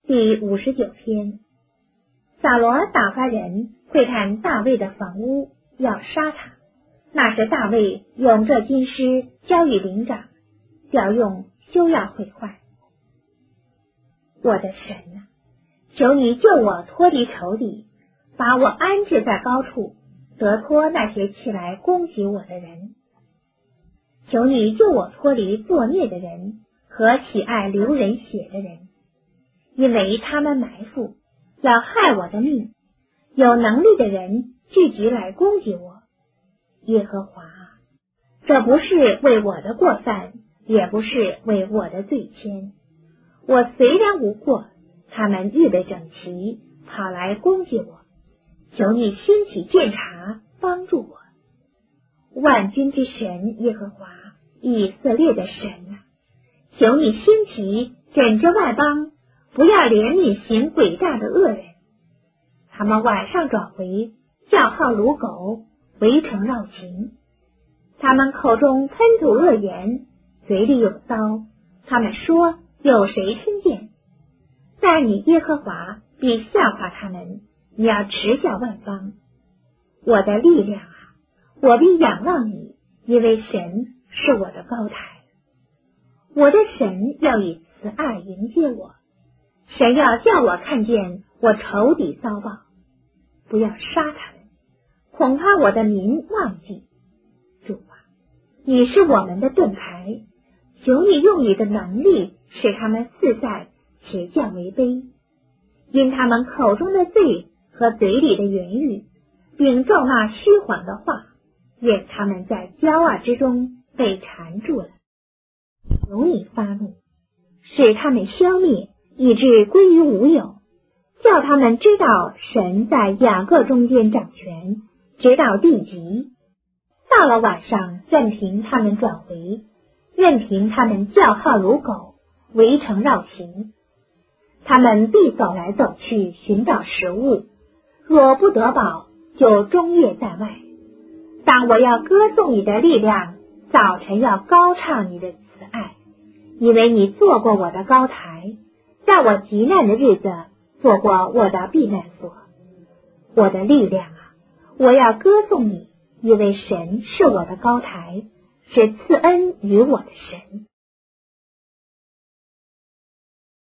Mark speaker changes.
Speaker 1: 第59篇。扫罗打发人窥探大卫的房屋，要杀他。那时大卫用这金诗交与灵长，调用休要毁坏。我的神啊，求你救我脱离仇敌，把我安置在高处，得脱那些起来攻击我的人。求你救我脱离作孽的人和喜爱流人血的人，因为他们埋伏，要害我的命，有能力的人聚集来攻击我。耶和华，这不是为我的过犯，也不是为我的罪愆。我虽然无过，他们预备整齐，跑来攻击我。求你兴起鉴察，帮助我。万军之神耶和华，以色列的神啊，求你兴起整治外邦，不要怜悯行诡诈的恶人。他们晚上转回，叫号如狗，围城绕情。他们口中喷吐恶言，嘴里有刀。他们说，有谁听见？但你耶和华必笑话他们，你要耻笑万邦。我的力量啊，我必仰望你，因为神是我的高台。我的神要以慈爱迎接我，神要叫我看见我仇敌遭报。不要杀他们，恐怕我的民忘记。主啊，你是我们的盾牌，求你用你的能力使他们四散，且降为卑，因他们口中的罪和嘴里的言语，并咒骂虚谎的话，愿他们在骄傲之中被缠住了。求你发怒，使他们消灭，以致归于无有，叫他们知道神在雅各中间掌权，直到地极。到了晚上，任凭他们转回，任凭他们叫号如狗，围城绕行。他们必走来走去，寻找食物，若不得饱，就终夜在外。但我要歌颂你的力量，早晨要高唱你的慈爱，因为你做过我的高台，在我急难的日子做过我的避难所。我的力量啊，我要歌颂你，因为神是我的高台，是赐恩于我的神。